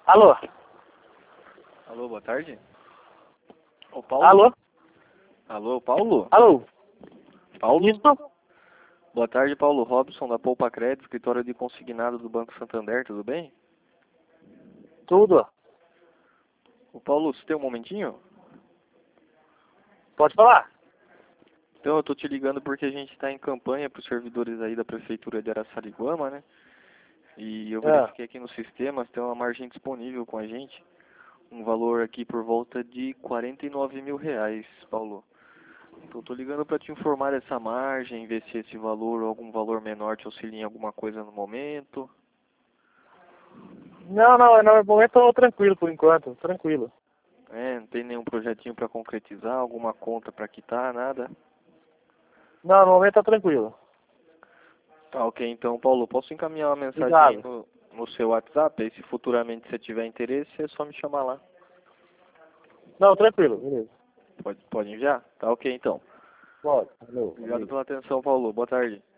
Alô? Alô, boa tarde. Ô, Paulo? Alô? Alô, Paulo? Alô? Paulo? Isso? Boa tarde, Paulo Robson, da Poupa Crédito, escritório de consignado do Banco Santander, tudo bem? Tudo. Ô, Paulo, você tem um momentinho? Pode falar? Então, eu tô te ligando porque a gente está em campanha para os servidores aí da Prefeitura de Araçariguama, né? E eu verifiquei aqui no sistema, tem uma margem disponível com a gente, um valor aqui por volta de R$ 49 mil, Paulo. Então, tô ligando para te informar dessa margem, ver se esse valor ou algum valor menor te auxilia em alguma coisa no momento. Não, no momento tô tranquilo por enquanto, tranquilo. Não tem nenhum projetinho para concretizar, alguma conta para quitar, nada? Não, no momento tá tranquilo. Tá, ok. Então, Paulo, posso encaminhar uma mensagem aí Obrigado. no seu WhatsApp? Aí, se futuramente você tiver interesse, é só me chamar lá. Não, tranquilo, beleza. Pode enviar? Tá, ok, então. Pode, valeu. Obrigado pela atenção, Paulo. Boa tarde.